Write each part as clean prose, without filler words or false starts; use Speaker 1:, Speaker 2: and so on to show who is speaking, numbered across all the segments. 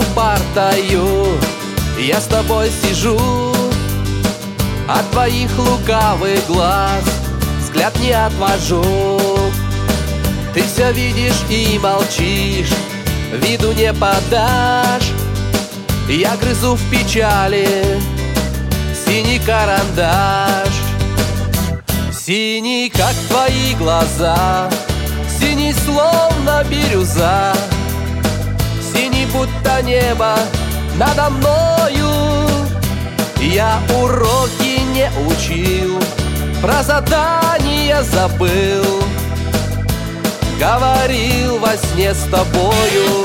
Speaker 1: партою я с тобой сижу, от твоих лукавых глаз взгляд не отвожу. Ты все видишь и молчишь, виду не подашь. Я грызу в печали синий карандаш. Синий, как твои глаза, синий, словно бирюза, синий, будто небо надо мною. Я уроки не учил, про задания забыл, говорил во сне с тобою.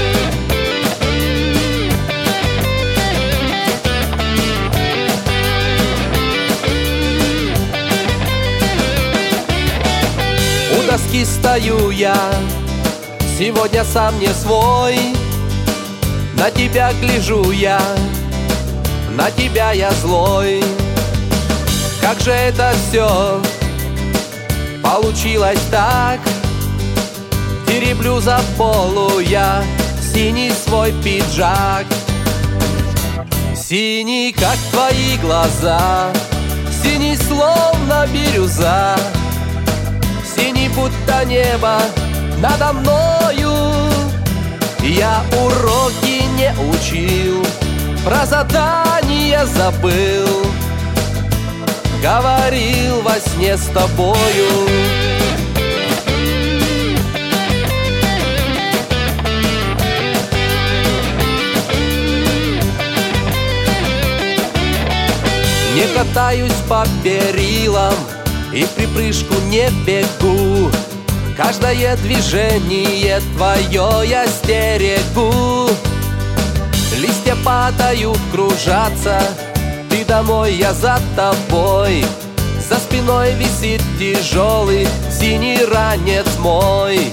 Speaker 1: У доски стою я, сегодня сам не свой. На тебя гляжу я, на тебя я злой. Как же это все получилось так? Тереблю за полу я синий свой пиджак. Синий, как твои глаза, синий, словно бирюза, синий, будто небо надо мною. Я уроки не учил, про задания забыл, говорил во сне с тобою. Не катаюсь по перилам и в припрыжку не бегу. Каждое движение твое я стерегу. Листья падают, кружатся, ты домой, я за тобой. За спиной висит тяжелый синий ранец мой.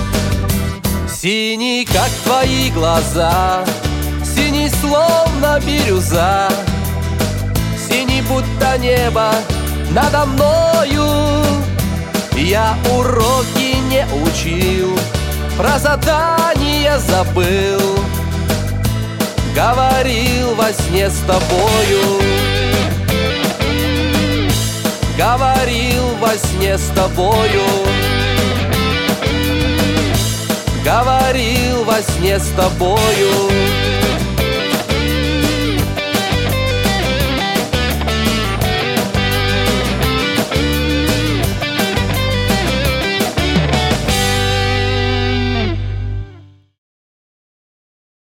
Speaker 1: Синий, как твои глаза, синий, словно бирюза, синий, будто небо надо мною. Я уроки не учил, про задания забыл, говорил во сне с тобою. Говорил во сне с тобою. Говорил во сне с тобою.